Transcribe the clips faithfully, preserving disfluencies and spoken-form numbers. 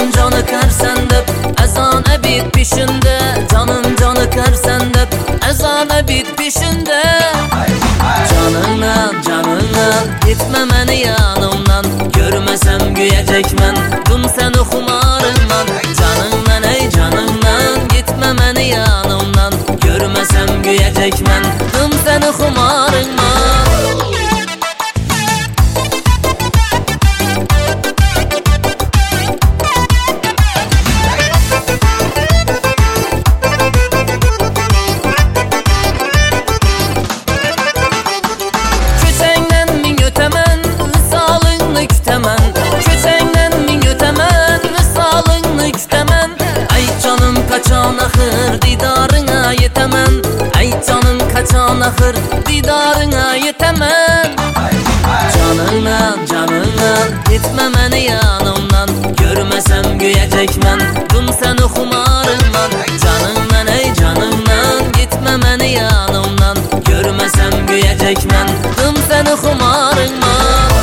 Canım canı karsan deb azan abid peşinde, canım canı karsan deb azan abid peşinde. Canımdan canımdan gitme meni yanımdan, görmesem güyecekmen dum seni xumarımdan. Canımdan ey canımdan gitme meni yanımdan, görmesem güyecekmen dum seni xumarımdan. Kaçan ahır didarına yetemem, ay canım kaçan ahır didarına yetemem. Canımdan canımdan gitme meni yanımdan, görmesem güyecekmen dum seni xumarımdan. Canımdan ey canımdan gitme meni yanımdan, görmesem güyecekmen dum seni xumarımdan.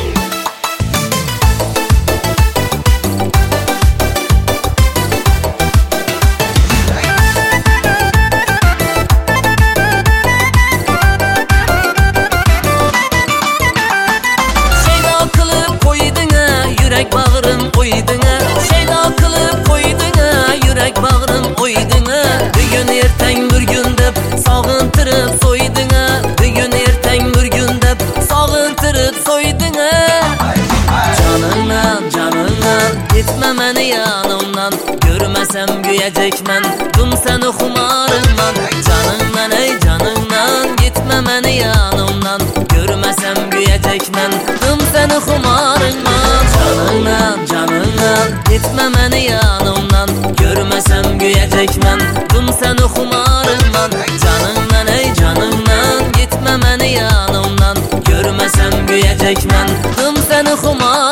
Bağrım oyduna, şeyda kılıp koyduna, yürek bağrım oyduna. Bugün erten bir gün deb sağıntırıp soyduna, bugün erten bir gün deb sağıntırıp soyduna. Canımdan canımdan gitme meni yanımdan, görmesem güyecekmen dum seni xumarımdan. Canımdan ey canımdan gitme meni yanımdan, görmesem güyecekmen dum seni xumarımdan. Canımdan canımdan gitme meni yanımdan, görmesem güyecekmen dum seni xumarımdan. Canımdan ey canımdan gitme meni yanımdan, görmesem güyecekmen dum seni xumarımdan.